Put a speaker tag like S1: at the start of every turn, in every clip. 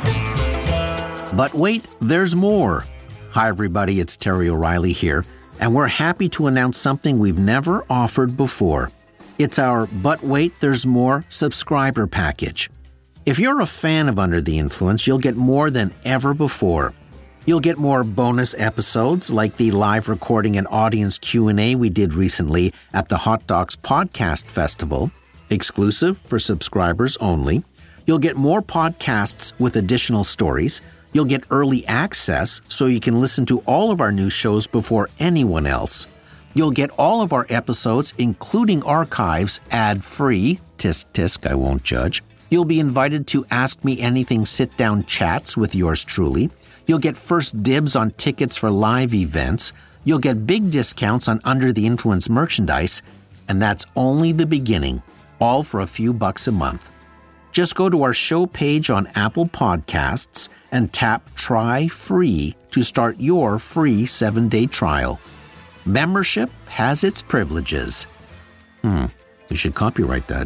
S1: But wait, there's more. Hi, everybody. It's Terry O'Reilly here, and we're happy to announce something we've never offered before. It's our But Wait, There's More subscriber package. If you're a fan of Under the Influence, you'll get more than ever before. You'll get more bonus episodes like the live recording and audience Q&A we did recently at the Hot Docs Podcast Festival, exclusive for subscribers only. You'll get more podcasts with additional stories. You'll get early access so you can listen to all of our new shows before anyone else. You'll get all of our episodes, including archives, ad-free. Tisk, tisk, I won't judge. You'll be invited to Ask Me Anything sit-down chats with yours truly. You'll get first dibs on tickets for live events. You'll get big discounts on Under the Influence merchandise. And that's only the beginning, all for a few bucks a month. Just go to our show page on Apple Podcasts and tap Try Free to start your free 7-day trial. Membership has its privileges. You should copyright that.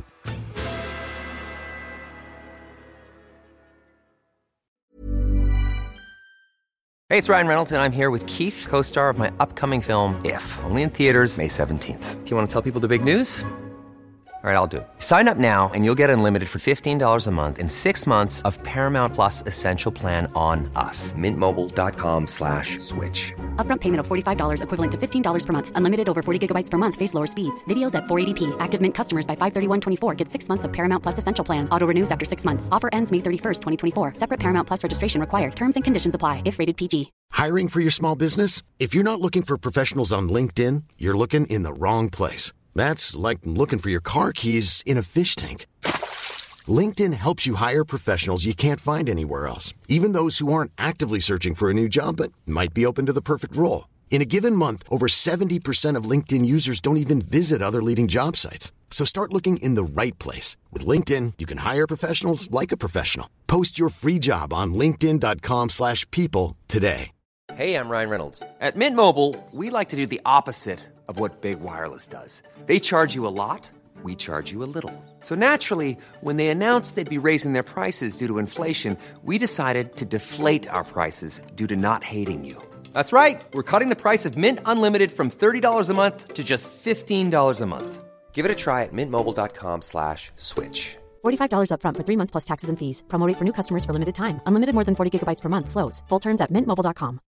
S2: Hey, it's Ryan Reynolds, and I'm here with Keith, co-star of my upcoming film, If, only in theaters May 17th. Do you want to tell people the big news? All right, I'll do it. Sign up now and you'll get unlimited for $15 a month and 6 months of Paramount Plus Essential Plan on us. MintMobile.com/switch.
S3: Upfront payment of $45 equivalent to $15 per month. Unlimited over 40 gigabytes per month. Face lower speeds. Videos at 480p. Active Mint customers by 531.24 get 6 months of Paramount Plus Essential Plan. Auto renews after 6 months. Offer ends May 31st, 2024. Separate Paramount Plus registration required. Terms and conditions apply if rated PG.
S4: Hiring for your small business? If you're not looking for professionals on LinkedIn, you're looking in the wrong place. That's like looking for your car keys in a fish tank. LinkedIn helps you hire professionals you can't find anywhere else, even those who aren't actively searching for a new job but might be open to the perfect role. In a given month, over 70% of LinkedIn users don't even visit other leading job sites. So start looking in the right place. With LinkedIn, you can hire professionals like a professional. Post your free job on linkedin.com/people today.
S2: Hey, I'm Ryan Reynolds. At Mint Mobile, we like to do the opposite of what Big Wireless does. They charge you a lot, we charge you a little. So naturally, when they announced they'd be raising their prices due to inflation, we decided to deflate our prices due to not hating you. That's right. We're cutting the price of Mint Unlimited from $30 a month to just $15 a month. Give it a try at mintmobile.com/switch.
S3: $45 upfront for 3 months plus taxes and fees. Promo rate for new customers for limited time. Unlimited more than 40 gigabytes per month. Slows full terms at mintmobile.com.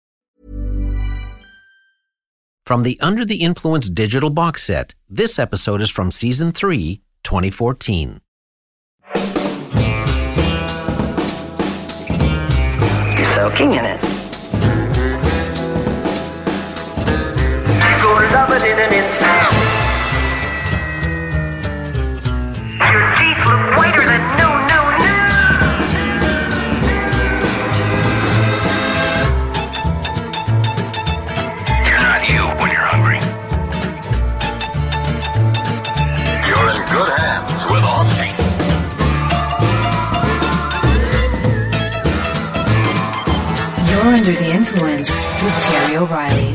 S1: From the Under the Influence digital box set, this episode is from Season 3, 2014.
S5: You're soaking in it. You're gonna love it in an instant. Your teeth look whiter than no.
S6: You're not you when you're hungry. You're in good hands with Allstate.
S7: You're Under the Influence with Terry O'Reilly.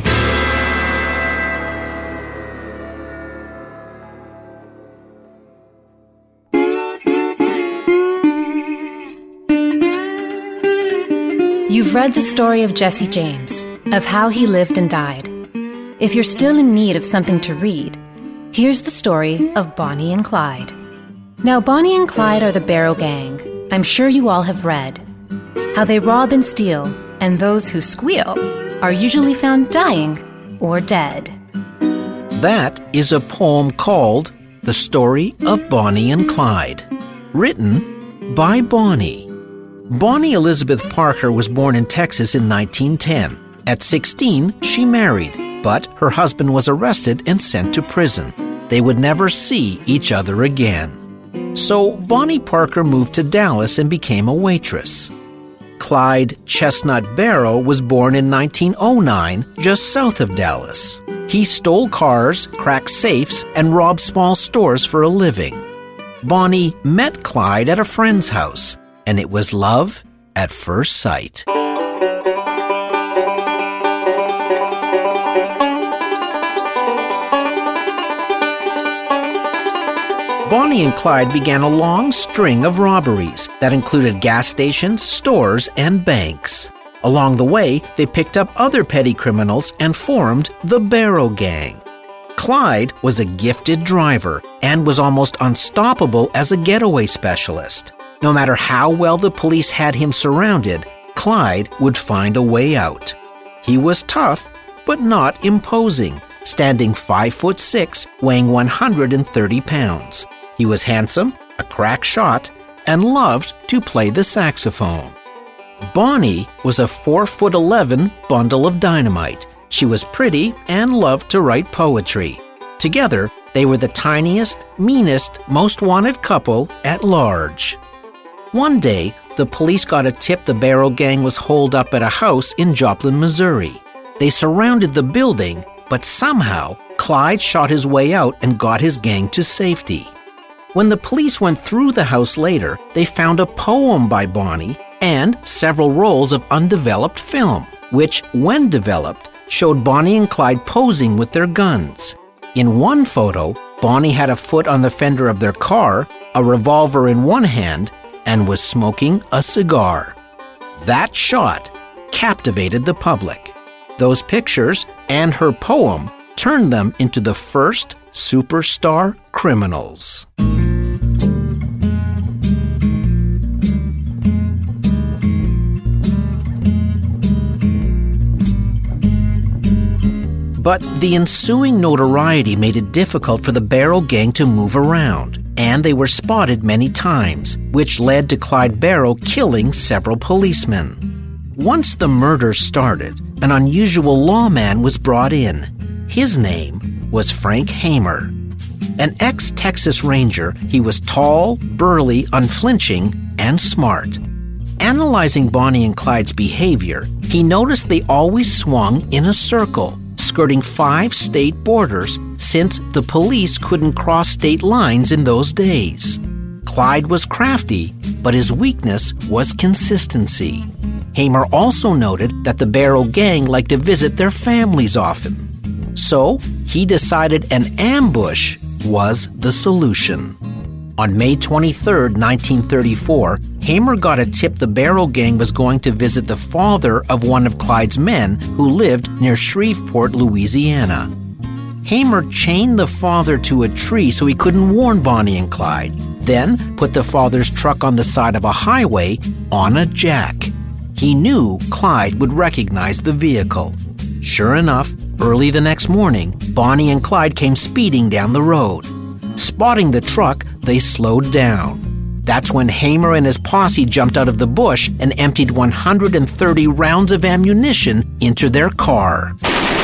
S7: You've read the story of Jesse James, of how he lived and died. If you're still in need of something to read, here's the story of Bonnie and Clyde. Now, Bonnie and Clyde are the Barrow Gang. I'm sure you all have read. How they rob and steal, and those who squeal are usually found dying or dead.
S1: That is a poem called The Story of Bonnie and Clyde, written by Bonnie. Bonnie Elizabeth Parker was born in Texas in 1910. At 16, she married, but her husband was arrested and sent to prison. They would never see each other again. So Bonnie Parker moved to Dallas and became a waitress. Clyde Chestnut Barrow was born in 1909, just south of Dallas. He stole cars, cracked safes, and robbed small stores for a living. Bonnie met Clyde at a friend's house, and it was love at first sight. Bonnie and Clyde began a long string of robberies that included gas stations, stores, and banks. Along the way, they picked up other petty criminals and formed the Barrow Gang. Clyde was a gifted driver and was almost unstoppable as a getaway specialist. No matter how well the police had him surrounded, Clyde would find a way out. He was tough, but not imposing, standing 5'6", weighing 130 pounds. He was handsome, a crack shot, and loved to play the saxophone. Bonnie was a 4'11" bundle of dynamite. She was pretty and loved to write poetry. Together, they were the tiniest, meanest, most wanted couple at large. One day, the police got a tip the Barrow Gang was holed up at a house in Joplin, Missouri. They surrounded the building, but somehow, Clyde shot his way out and got his gang to safety. When the police went through the house later, they found a poem by Bonnie and several rolls of undeveloped film, which, when developed, showed Bonnie and Clyde posing with their guns. In one photo, Bonnie had a foot on the fender of their car, a revolver in one hand, and was smoking a cigar. That shot captivated the public. Those pictures and her poem turned them into the first superstar criminals. But the ensuing notoriety made it difficult for the Barrow Gang to move around, and they were spotted many times, which led to Clyde Barrow killing several policemen. Once the murders started, an unusual lawman was brought in. His name was Frank Hamer. An ex-Texas Ranger, he was tall, burly, unflinching, and smart. Analyzing Bonnie and Clyde's behavior, he noticed they always swung in a circle, skirting 5 state borders since the police couldn't cross state lines in those days. Clyde was crafty, but his weakness was consistency. Hamer also noted that the Barrow Gang liked to visit their families often. So, he decided an ambush was the solution. On May 23, 1934, Hamer got a tip the Barrow Gang was going to visit the father of one of Clyde's men who lived near Shreveport, Louisiana. Hamer chained the father to a tree so he couldn't warn Bonnie and Clyde, then put the father's truck on the side of a highway on a jack. He knew Clyde would recognize the vehicle. Sure enough, early the next morning, Bonnie and Clyde came speeding down the road. Spotting the truck, they slowed down. That's when Hamer and his posse jumped out of the bush and emptied 130 rounds of ammunition into their car.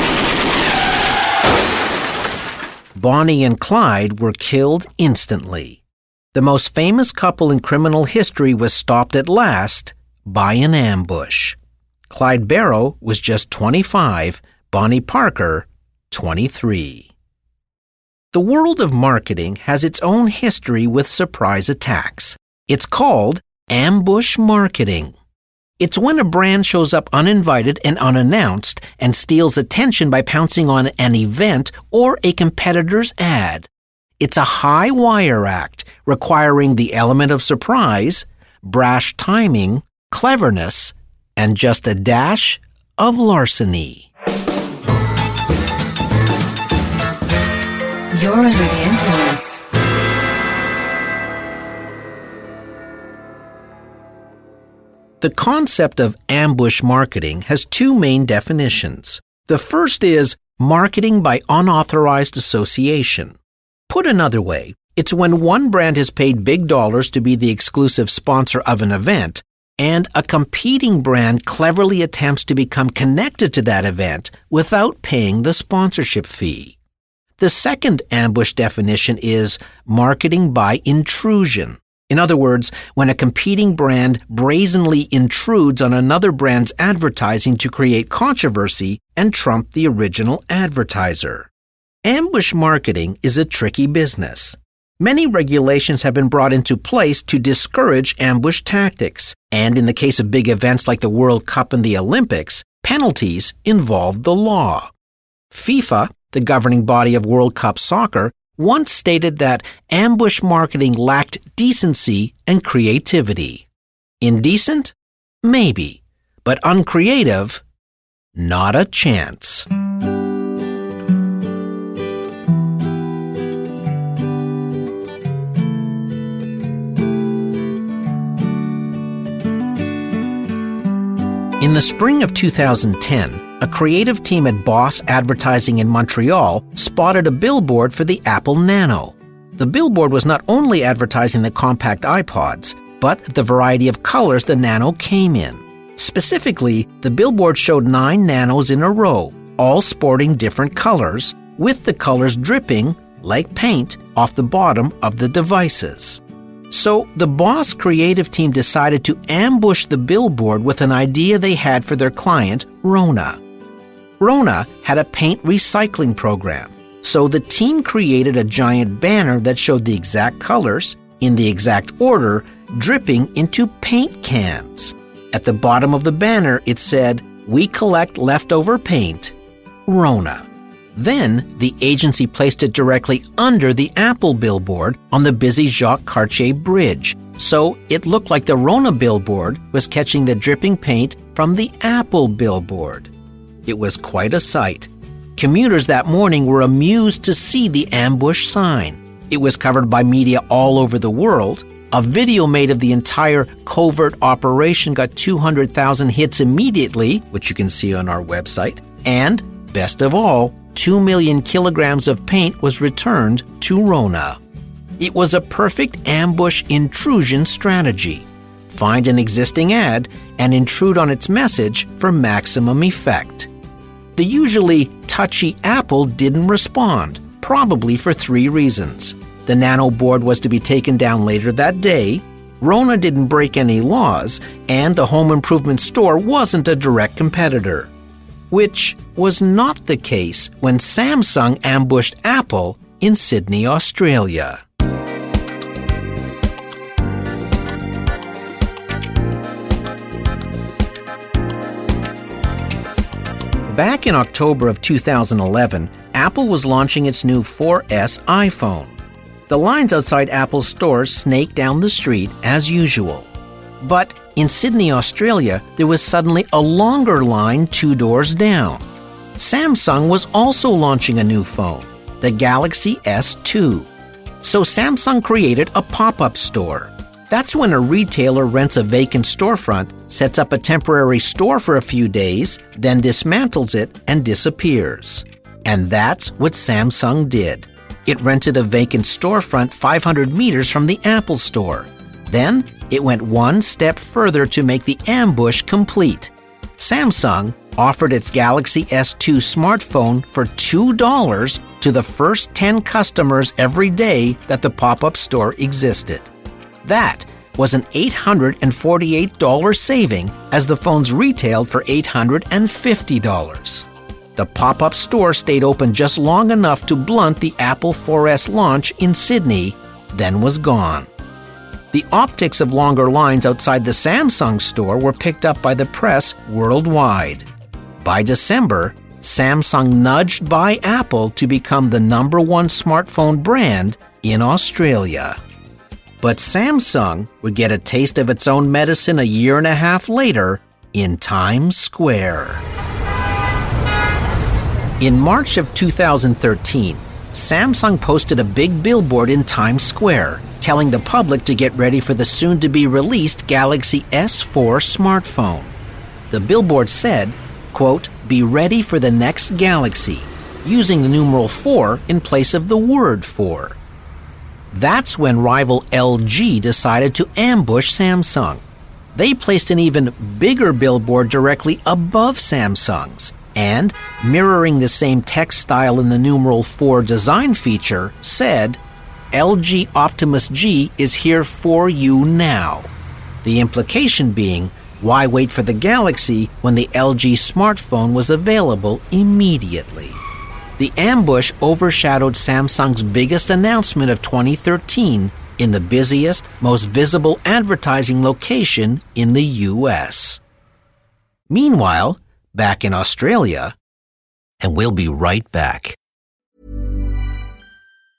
S1: Bonnie and Clyde were killed instantly. The most famous couple in criminal history was stopped at last by an ambush. Clyde Barrow was just 25, Bonnie Parker, 23. The world of marketing has its own history with surprise attacks. It's called ambush marketing. It's when a brand shows up uninvited and unannounced and steals attention by pouncing on an event or a competitor's ad. It's a high wire act requiring the element of surprise, brash timing, cleverness, and just a dash of larceny.
S7: You're under the influence.
S1: The concept of ambush marketing has 2 main definitions. The first is marketing by unauthorized association. Put another way, it's when one brand has paid big dollars to be the exclusive sponsor of an event, and a competing brand cleverly attempts to become connected to that event without paying the sponsorship fee. The second ambush definition is marketing by intrusion. In other words, when a competing brand brazenly intrudes on another brand's advertising to create controversy and trump the original advertiser. Ambush marketing is a tricky business. Many regulations have been brought into place to discourage ambush tactics, and in the case of big events like the World Cup and the Olympics, penalties involve the law. FIFA, the governing body of World Cup soccer, once stated that ambush marketing lacked decency and creativity. Indecent? Maybe. But uncreative? Not a chance. In the spring of 2010, a creative team at Boss Advertising in Montreal spotted a billboard for the Apple Nano. The billboard was not only advertising the compact iPods, but the variety of colors the Nano came in. Specifically, the billboard showed 9 Nanos in a row, all sporting different colors, with the colors dripping, like paint, off the bottom of the devices. So the Boss creative team decided to ambush the billboard with an idea they had for their client, Rona. Rona had a paint recycling program, so the team created a giant banner that showed the exact colors, in the exact order, dripping into paint cans. At the bottom of the banner, it said, "We collect leftover paint, Rona." Then, the agency placed it directly under the Apple billboard on the busy Jacques Cartier Bridge, so it looked like the Rona billboard was catching the dripping paint from the Apple billboard. It was quite a sight. Commuters that morning were amused to see the ambush sign. It was covered by media all over the world. A video made of the entire covert operation got 200,000 hits immediately, which you can see on our website, and, best of all, 2 million kilograms of paint was returned to Rona. It was a perfect ambush intrusion strategy. Find an existing ad and intrude on its message for maximum effect. The usually touchy Apple didn't respond, probably for 3 reasons. The Nano board was to be taken down later that day, Rona didn't break any laws, and the home improvement store wasn't a direct competitor. Which was not the case when Samsung ambushed Apple in Sydney, Australia. Back in October of 2011, Apple was launching its new 4S iPhone. The lines outside Apple's stores snaked down the street as usual. But in Sydney, Australia, there was suddenly a longer line 2 doors down. Samsung was also launching a new phone, the Galaxy S2. So Samsung created a pop-up store. That's when a retailer rents a vacant storefront, sets up a temporary store for a few days, then dismantles it and disappears. And that's what Samsung did. It rented a vacant storefront 500 meters from the Apple store. Then, it went one step further to make the ambush complete. Samsung offered its Galaxy S2 smartphone for $2 to the first 10 customers every day that the pop-up store existed. That was an $848 saving, as the phones retailed for $850. The pop-up store stayed open just long enough to blunt the Apple 4S launch in Sydney, then was gone. The optics of longer lines outside the Samsung store were picked up by the press worldwide. By December, Samsung nudged by Apple to become the #1 smartphone brand in Australia. But Samsung would get a taste of its own medicine a year and a half later in Times Square. In March of 2013, Samsung posted a big billboard in Times Square telling the public to get ready for the soon-to-be-released Galaxy S4 smartphone. The billboard said, quote, "Be ready for the next Galaxy," using the numeral 4 in place of the word 4. That's when rival LG decided to ambush Samsung. They placed an even bigger billboard directly above Samsung's, and, mirroring the same text style in the numeral 4 design feature, said, "LG Optimus G is here for you now." The implication being, why wait for the Galaxy when the LG smartphone was available immediately? The ambush overshadowed Samsung's biggest announcement of 2013 in the busiest, most visible advertising location in the U.S. Meanwhile, back in Australia, and we'll be right back.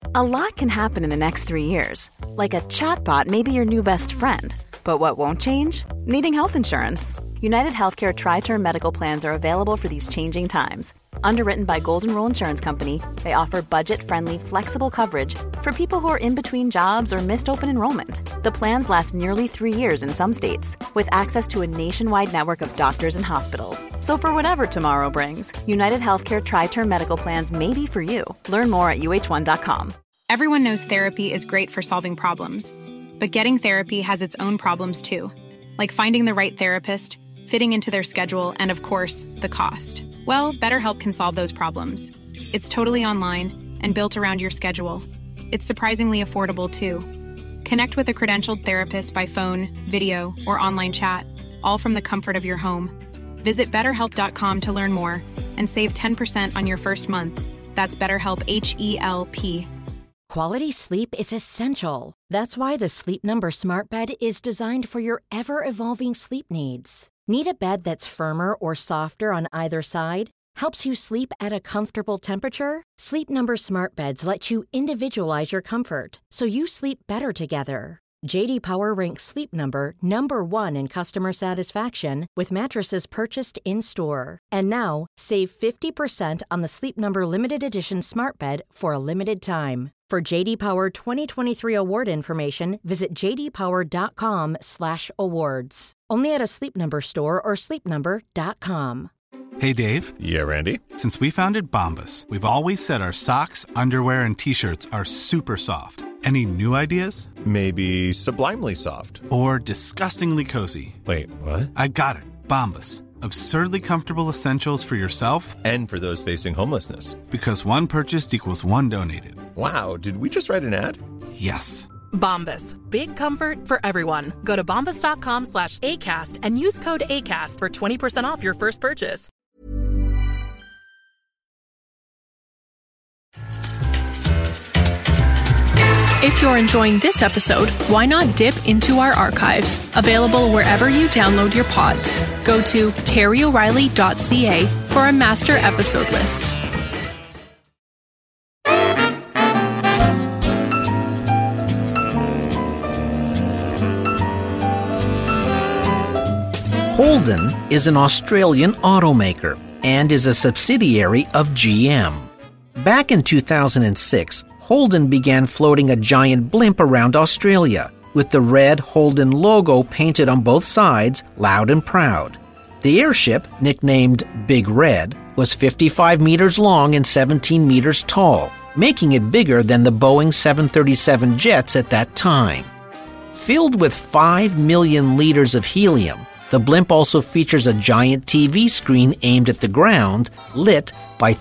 S8: A lot can happen in the next 3 years. Like a chatbot may be your new best friend. But what won't change? Needing health insurance. United Healthcare Tri-Term Medical Plans are available for these changing times. Underwritten by Golden Rule Insurance Company, they offer budget-friendly, flexible coverage for people who are in between jobs or missed open enrollment. The plans last nearly 3 years in some states, with access to a nationwide network of doctors and hospitals. So for whatever tomorrow brings, United Healthcare Tri-Term Medical Plans may be for you. Learn more at uh1.com.
S9: Everyone knows therapy is great for solving problems. But getting therapy has its own problems too. Like finding the right therapist, fitting into their schedule, and of course, the cost. Well, BetterHelp can solve those problems. It's totally online and built around your schedule. It's surprisingly affordable, too. Connect with a credentialed therapist by phone, video, or online chat, all from the comfort of your home. Visit BetterHelp.com to learn more and save 10% on your first month. That's BetterHelp, H-E-L-P.
S10: Quality sleep is essential. That's why the Sleep Number Smart Bed is designed for your ever-evolving sleep needs. Need a bed that's firmer or softer on either side? Helps you sleep at a comfortable temperature? Sleep Number Smart Beds let you individualize your comfort, so you sleep better together. J.D. Power ranks Sleep Number #1 in customer satisfaction with mattresses purchased in-store. And now, save 50% on the Sleep Number Limited Edition Smart Bed for a limited time. For J.D. Power 2023 award information, visit jdpower.com/awards. Only at a Sleep Number store or sleepnumber.com.
S11: Hey, Dave.
S12: Yeah, Randy.
S11: Since we founded Bombas, we've always said our socks, underwear, and T-shirts are super soft. Any new ideas?
S12: Maybe sublimely soft.
S11: Or disgustingly cozy.
S12: Wait, what?
S11: I got it. Bombas. Absurdly comfortable essentials for yourself
S12: and for those facing homelessness.
S11: Because one purchased equals one donated.
S12: Wow, did we just write an ad?
S11: Yes.
S13: Bombas. Big comfort for everyone. Go to bombas.com/ACAST and use code ACAST for 20% off your first purchase. If you're enjoying this episode, why not dip into our archives, available wherever you download your pods. Go to terryoreilly.ca for a master episode list.
S1: Holden is an Australian automaker and is a subsidiary of GM. Back in 2006, Holden began floating a giant blimp around Australia, with the red Holden logo painted on both sides, loud and proud. The airship, nicknamed Big Red, was 55 meters long and 17 meters tall, making it bigger than the Boeing 737 jets at that time. Filled with 5 million liters of helium, the blimp also features a giant TV screen aimed at the ground, lit by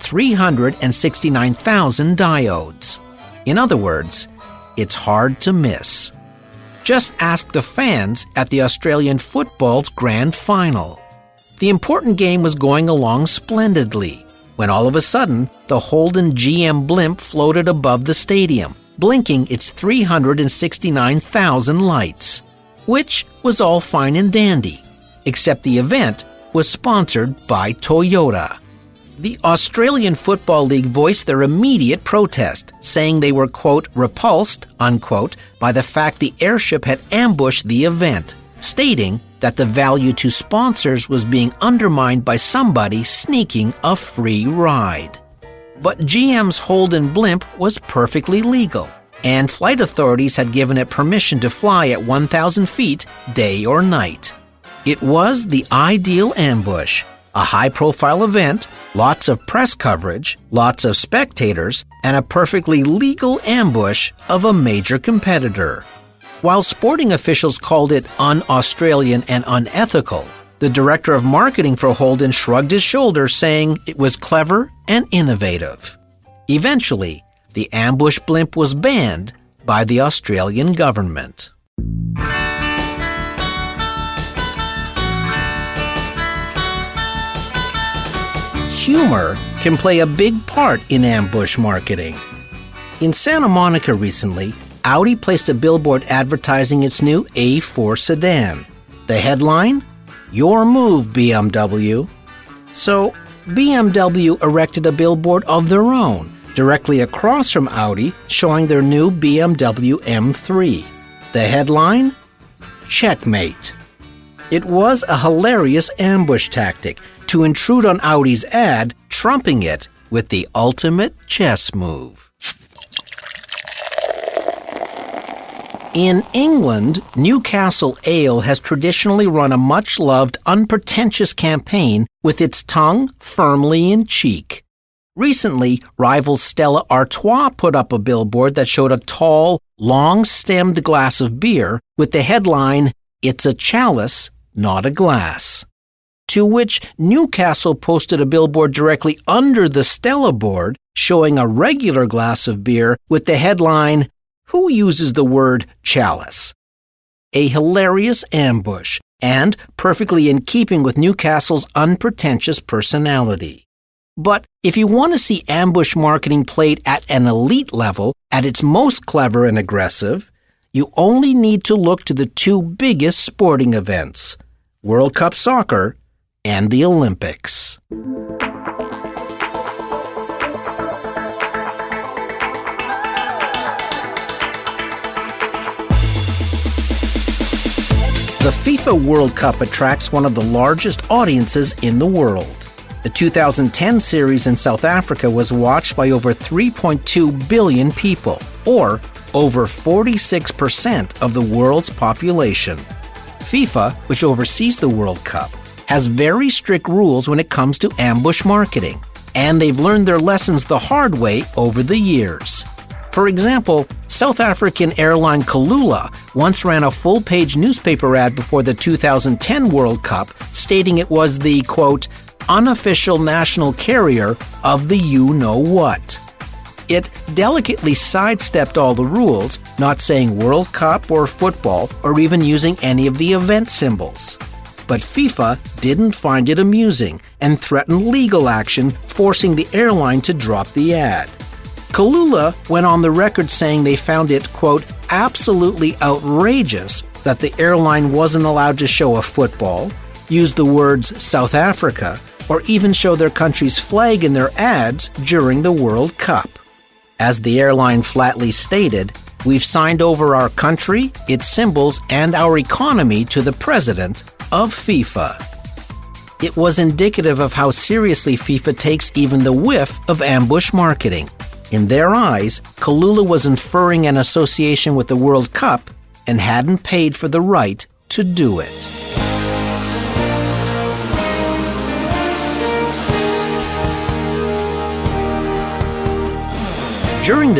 S1: 369,000 diodes. In other words, it's hard to miss. Just ask the fans at the Australian football's grand final. The important game was going along splendidly, when all of a sudden, the Holden GM blimp floated above the stadium, blinking its 369,000 lights. Which was all fine and dandy, except the event was sponsored by Toyota. The Australian Football League voiced their immediate protest, saying they were, quote, repulsed, unquote, by the fact the airship had ambushed the event, stating that the value to sponsors was being undermined by somebody sneaking a free ride. But GM's Holden blimp was perfectly legal, and flight authorities had given it permission to fly at 1,000 feet day or night. It was the ideal ambush. A high-profile event, lots of press coverage, lots of spectators, and a perfectly legal ambush of a major competitor. While sporting officials called it un-Australian and unethical, the director of marketing for Holden shrugged his shoulders, saying it was clever and innovative. Eventually, the ambush blimp was banned by the Australian government. Humor can play a big part in ambush marketing. In Santa Monica recently, Audi placed a billboard advertising its new A4 sedan. The headline? Your move, BMW. So, BMW erected a billboard of their own, directly across from Audi, showing their new BMW M3. The headline? Checkmate. It was a hilarious ambush tactic to intrude on Audi's ad, trumping it with the ultimate chess move. In England, Newcastle Ale has traditionally run a much-loved, unpretentious campaign with its tongue firmly in cheek. Recently, rival Stella Artois put up a billboard that showed a tall, long-stemmed glass of beer with the headline, "It's a chalice, not a glass." To which Newcastle posted a billboard directly under the Stella board showing a regular glass of beer with the headline, "Who uses the word chalice?" A hilarious ambush, and perfectly in keeping with Newcastle's unpretentious personality. But if you want to see ambush marketing played at an elite level, at its most clever and aggressive, you only need to look to the two biggest sporting events, World Cup Soccer and the Olympics. The FIFA World Cup attracts one of the largest audiences in the world. The 2010 series in South Africa was watched by over 3.2 billion people, or over 46% of the world's population. FIFA, which oversees the World Cup, has very strict rules when it comes to ambush marketing, and they've learned their lessons the hard way over the years. For example, South African airline Kulula once ran a full-page newspaper ad before the 2010 World Cup stating it was the, quote, unofficial national carrier of the you-know-what. It delicately sidestepped all the rules, not saying World Cup or football or even using any of the event symbols. But FIFA didn't find it amusing and threatened legal action, forcing the airline to drop the ad. Kulula went on the record saying they found it, quote, absolutely outrageous that the airline wasn't allowed to show a football, use the words South Africa, or even show their country's flag in their ads during the World Cup. As the airline flatly stated, we've signed over our country, its symbols, and our economy to the president of FIFA. It was indicative of how seriously FIFA takes even the whiff of ambush marketing. In their eyes, Kulula was inferring an association with the World Cup and hadn't paid for the right to do it. During the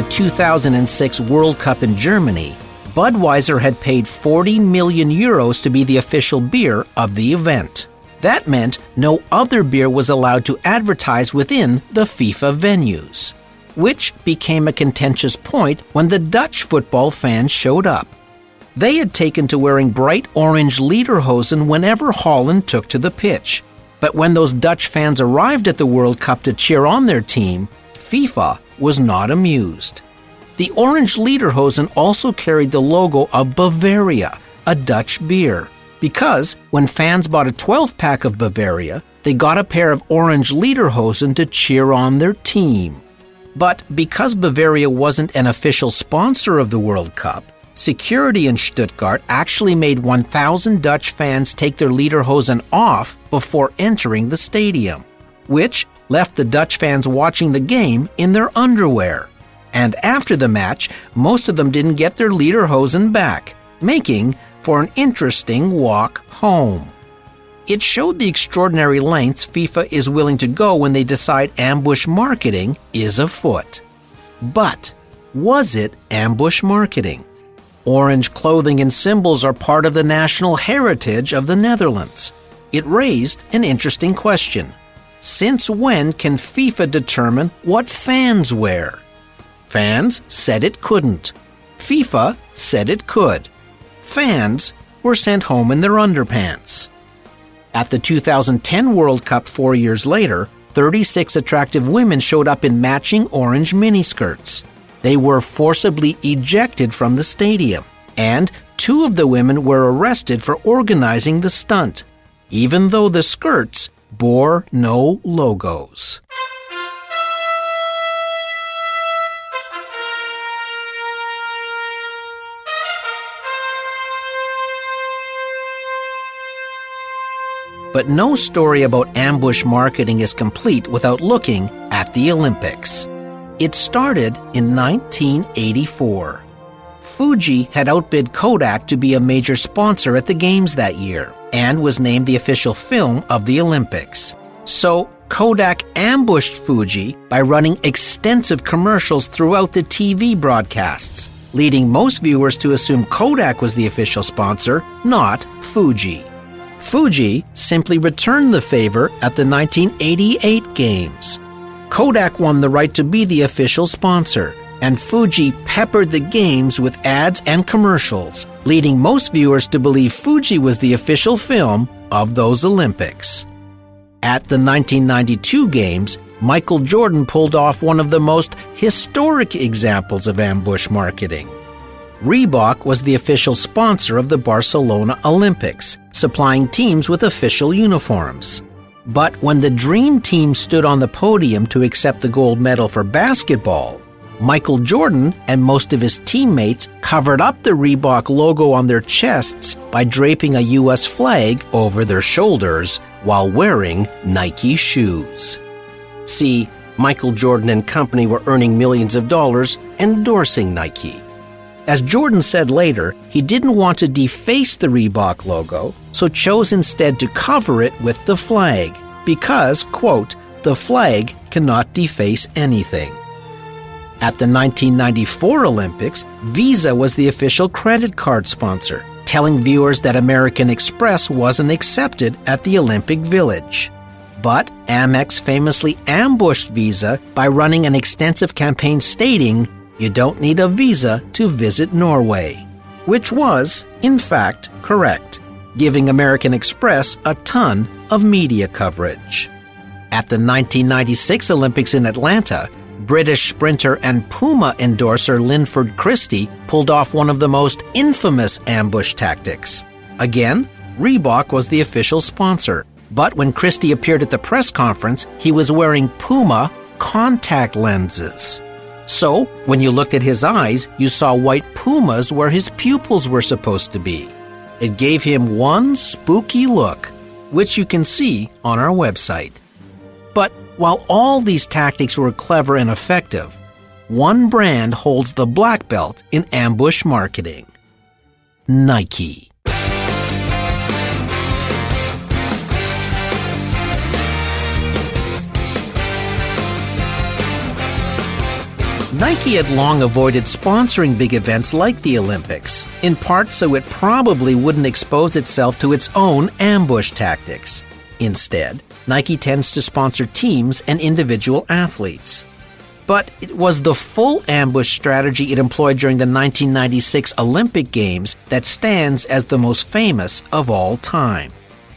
S1: 2006 World Cup in Germany, Budweiser had paid 40 million euros to be the official beer of the event. That meant no other beer was allowed to advertise within the FIFA venues, which became a contentious point when the Dutch football fans showed up. They had taken to wearing bright orange lederhosen whenever Holland took to the pitch. But when those Dutch fans arrived at the World Cup to cheer on their team, FIFA was not amused. The orange lederhosen also carried the logo of Bavaria, a Dutch beer, because when fans bought a 12-pack of Bavaria, they got a pair of orange lederhosen to cheer on their team. But because Bavaria wasn't an official sponsor of the World Cup, security in Stuttgart actually made 1,000 Dutch fans take their lederhosen off before entering the stadium, which left the Dutch fans watching the game in their underwear. And after the match, most of them didn't get their lederhosen back, making for an interesting walk home. It showed the extraordinary lengths FIFA is willing to go when they decide ambush marketing is afoot. But was it ambush marketing? Orange clothing and symbols are part of the national heritage of the Netherlands. It raised an interesting question. Since when can FIFA determine what fans wear? Fans said it couldn't. FIFA said it could. Fans were sent home in their underpants. At the 2010 World Cup 4 years later, 36 attractive women showed up in matching orange miniskirts. They were forcibly ejected from the stadium, and 2 of the women were arrested for organizing the stunt, even though the skirts bore no logos. But no story about ambush marketing is complete without looking at the Olympics. It started in 1984. Fuji had outbid Kodak to be a major sponsor at the Games that year and was named the official film of the Olympics. So Kodak ambushed Fuji by running extensive commercials throughout the TV broadcasts, leading most viewers to assume Kodak was the official sponsor, not Fuji. Fuji simply returned the favor at the 1988 Games. Kodak won the right to be the official sponsor, and Fuji peppered the Games with ads and commercials, leading most viewers to believe Fuji was the official film of those Olympics. At the 1992 Games, Michael Jordan pulled off one of the most historic examples of ambush marketing. Reebok was the official sponsor of the Barcelona Olympics, supplying teams with official uniforms. But when the Dream Team stood on the podium to accept the gold medal for basketball, Michael Jordan and most of his teammates covered up the Reebok logo on their chests by draping a U.S. flag over their shoulders while wearing Nike shoes. See, Michael Jordan and company were earning millions of dollars endorsing Nike. As Jordan said later, he didn't want to deface the Reebok logo, so chose instead to cover it with the flag, because, quote, the flag cannot deface anything. At the 1994 Olympics, Visa was the official credit card sponsor, telling viewers that American Express wasn't accepted at the Olympic Village. But Amex famously ambushed Visa by running an extensive campaign stating, "You don't need a visa to visit Norway," which was, in fact, correct, giving American Express a ton of media coverage. At the 1996 Olympics in Atlanta, British sprinter and Puma endorser Linford Christie pulled off one of the most infamous ambush tactics. Again, Reebok was the official sponsor, but when Christie appeared at the press conference, he was wearing Puma contact lenses. So, when you looked at his eyes, you saw white Pumas where his pupils were supposed to be. It gave him one spooky look, which you can see on our website. But while all these tactics were clever and effective, one brand holds the black belt in ambush marketing: Nike. Nike had long avoided sponsoring big events like the Olympics, in part so it probably wouldn't expose itself to its own ambush tactics. Instead, Nike tends to sponsor teams and individual athletes. But it was the full ambush strategy it employed during the 1996 Olympic Games that stands as the most famous of all time.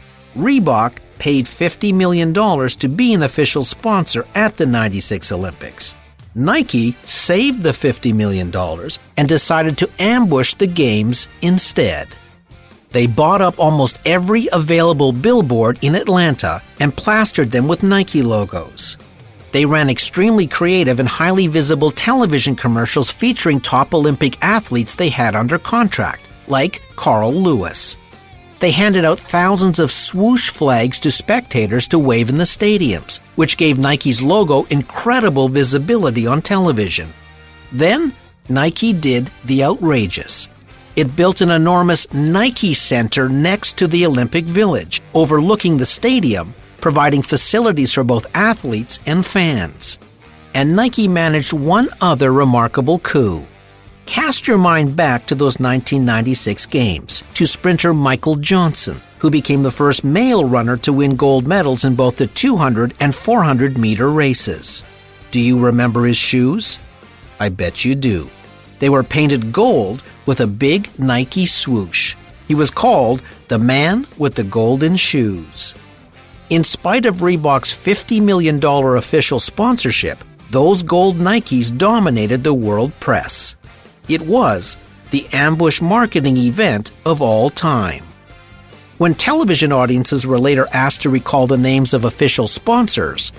S1: Reebok paid $50 million to be an official sponsor at the 96 Olympics. Nike saved the $50 million and decided to ambush the Games instead. They bought up almost every available billboard in Atlanta and plastered them with Nike logos. They ran extremely creative and highly visible television commercials featuring top Olympic athletes they had under contract, like Carl Lewis. They handed out thousands of swoosh flags to spectators to wave in the stadiums, which gave Nike's logo incredible visibility on television. Then, Nike did the outrageous. It built an enormous Nike Center next to the Olympic Village, overlooking the stadium, providing facilities for both athletes and fans. And Nike managed one other remarkable coup. Cast your mind back to those 1996 Games, to sprinter Michael Johnson, who became the first male runner to win gold medals in both the 200 and 400-meter races. Do you remember his shoes? I bet you do. They were painted gold with a big Nike swoosh. He was called the man with the golden shoes. In spite of Reebok's $50 million official sponsorship, those gold Nikes dominated the world press. It was the ambush marketing event of all time. When television audiences were later asked to recall the names of official sponsors,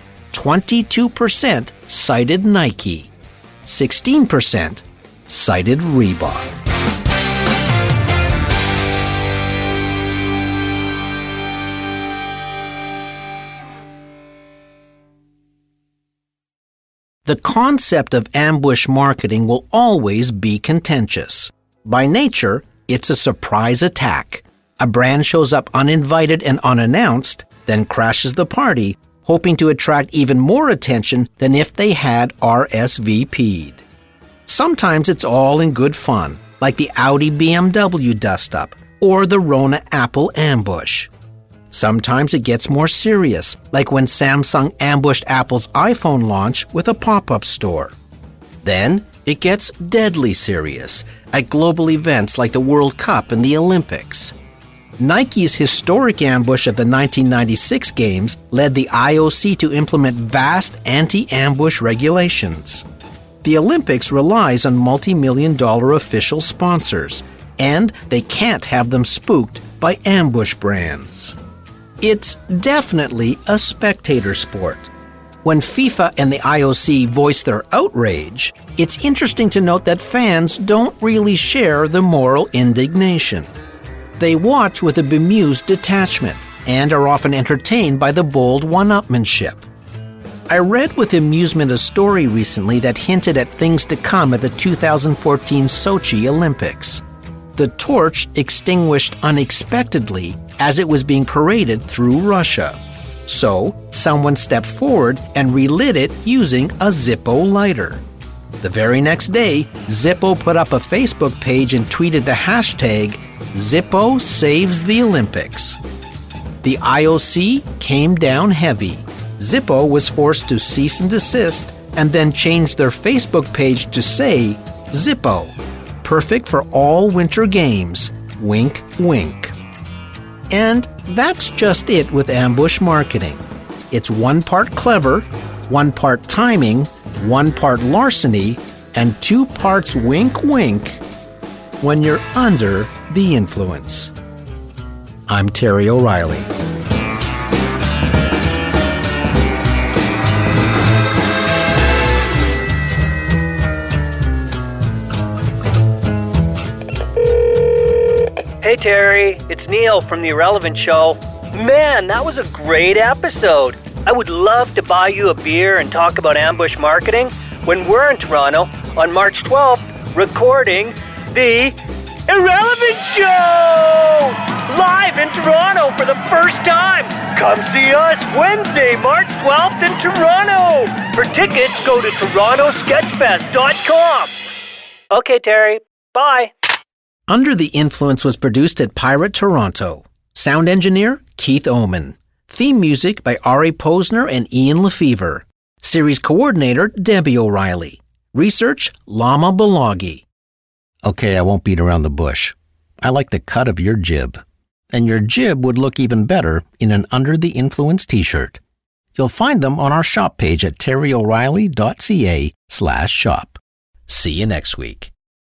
S1: 22% cited Nike, 16% cited Reebok. The concept of ambush marketing will always be contentious. By nature, it's a surprise attack. A brand shows up uninvited and unannounced, then crashes the party, hoping to attract even more attention than if they had RSVP'd. Sometimes it's all in good fun, like the Audi BMW dust-up or the Rona Apple ambush. Sometimes it gets more serious, like when Samsung ambushed Apple's iPhone launch with a pop-up store. Then it gets deadly serious at global events like the World Cup and the Olympics. Nike's historic ambush of the 1996 games led the IOC to implement vast anti-ambush regulations. The Olympics relies on multi-million-dollar official sponsors, and they can't have them spooked by ambush brands. It's definitely a spectator sport. When FIFA and the IOC voice their outrage, it's interesting to note that fans don't really share the moral indignation. They watch with a bemused detachment and are often entertained by the bold one-upmanship. I read with amusement a story recently that hinted at things to come at the 2014 Sochi Olympics. The torch extinguished unexpectedly as it was being paraded through Russia. So, someone stepped forward and relit it using a Zippo lighter. The very next day, Zippo put up a Facebook page and tweeted the hashtag Zippo Saves the Olympics. The IOC came down heavy. Zippo was forced to cease and desist and then changed their Facebook page to say, Zippo, perfect for all winter games, wink, wink. And that's just it with ambush marketing. It's one part clever, one part timing, one part larceny, and 2 parts wink, wink when you're under the influence. I'm Terry O'Reilly.
S14: Hey Terry, it's Neil from The Irrelevant Show. Man, that was a great episode. I would love to buy you a beer and talk about ambush marketing when we're in Toronto on March 12th recording The Irrelevant Show! Live in Toronto for the first time. Come see us Wednesday, March 12th in Toronto. For tickets, go to torontosketchfest.com. Okay, Terry. Bye.
S1: Under the Influence was produced at Pirate Toronto. Sound engineer, Keith Oman. Theme music by Ari Posner and Ian Lefevre. Series coordinator, Debbie O'Reilly. Research, Lama Balagi. Okay, I won't beat around the bush. I like the cut of your jib. And your jib would look even better in an Under the Influence t-shirt. You'll find them on our shop page at terryoreilly.ca/shop. See you next week.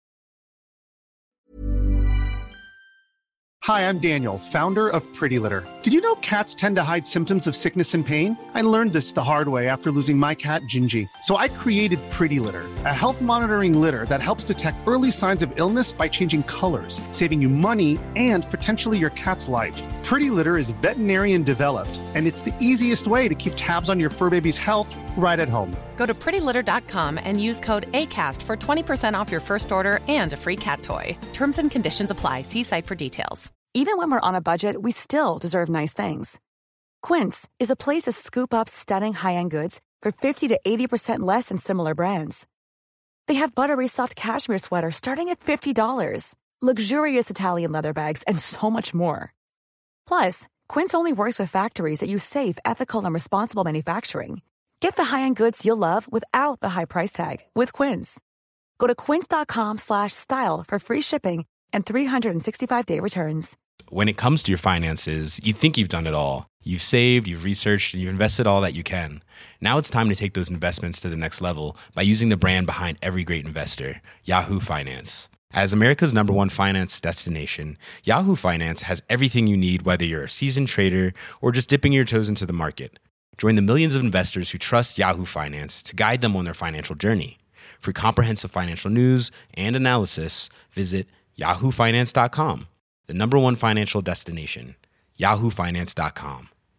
S15: Hi, I'm Daniel, founder of Pretty Litter. Did you know cats tend to hide symptoms of sickness and pain? I learned this the hard way after losing my cat, Gingy. So I created Pretty Litter, a health monitoring litter that helps detect early signs of illness by changing colors, saving you money and potentially your cat's life. Pretty Litter is veterinarian developed, and it's the easiest way to keep tabs on your fur baby's health right at home.
S16: Go to prettylitter.com and use code ACAST for 20% off your first order and a free cat toy. Terms and conditions apply. See site for details.
S17: Even when we're on a budget, we still deserve nice things. Quince is a place to scoop up stunning high-end goods for 50 to 80% less than similar brands. They have buttery soft cashmere sweaters starting at $50, luxurious Italian leather bags, and so much more. Plus, Quince only works with factories that use safe, ethical, and responsible manufacturing. Get the high-end goods you'll love without the high price tag with Quince. Go to quince.com/style for free shipping and 365-day returns.
S18: When it comes to your finances, you think you've done it all. You've saved, you've researched, and you've invested all that you can. Now it's time to take those investments to the next level by using the brand behind every great investor, Yahoo Finance. As America's #1 finance destination, Yahoo Finance has everything you need, whether you're a seasoned trader or just dipping your toes into the market. Join the millions of investors who trust Yahoo Finance to guide them on their financial journey. For comprehensive financial news and analysis, visit yahoofinance.com, the #1 financial destination, yahoofinance.com.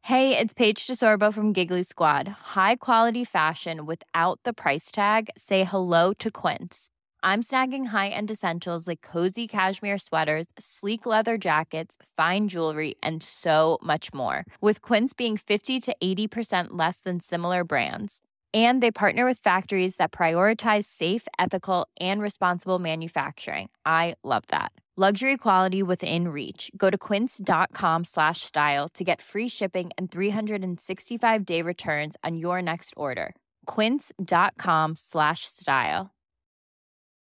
S19: Hey, it's Paige DeSorbo from Giggly Squad. High quality fashion without the price tag. Say hello to Quince. I'm snagging high-end essentials like cozy cashmere sweaters, sleek leather jackets, fine jewelry, and so much more. With Quince being 50 to 80% less than similar brands. And they partner with factories that prioritize safe, ethical, and responsible manufacturing. I love that. Luxury quality within reach. Go to quince.com/style to get free shipping and 365-day returns on your next order. Quince.com/style.